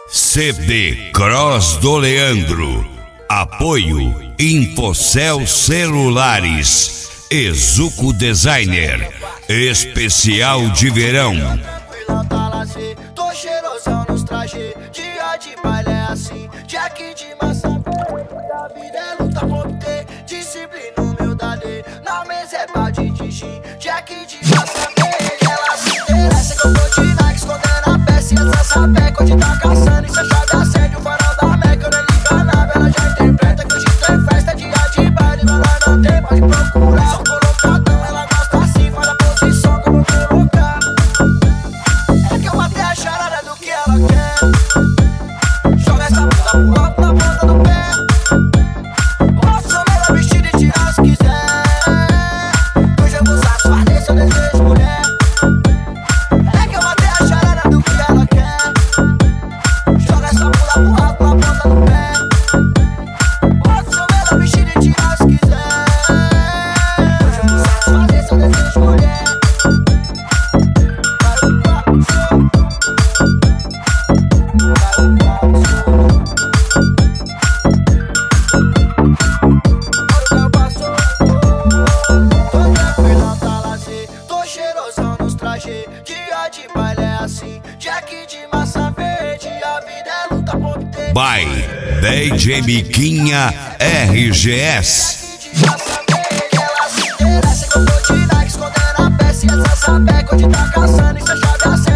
CD Cross do Leandro. Apoio Infocel Celulares. Exuco Designer. Especial de verão. Tô cheirosão nos trajes. Dia de baile é assim. Jack de massa. A vida é luta por ter disciplina, humildade. Na mesa é balde de gin. Jack de massa verde. Ela se interessa que eu tô de Nike, escondendo a peça. E essa sapeca onde tá caçando. Isso é chave acende o farol da Meca. Eu nem liga nada, ela já interpreta que hoje tem festa. Dia de baile, mas nós não tem, pode procurar. Só colocadão, ela gosta assim, faz a posição como colocar. É que eu matei a charada do que ela quer. Joga essa bunda pro alto na ponta do pé. Posso melhor vestir e tirar se quiser. Hoje eu vou satisfazer seu desejo, mulher. É que eu matei a charada do que ela quer. Joga essa bunda pro alto na ponta do pé. Posso melhor vestir e tirar se quiser. Hoje eu vou satisfazer seu desejo, mulher. Tô cheirosão nos trajes. Dia de baile é assim. Jack de massa verde. A vida é luta por ter. By DJ Miquinha RGS. Jack de massa verde. Ela se interessa que eu tô de Nike, escondendo a peça. E essa sapeca onde tá caçando. Isso é chave acende.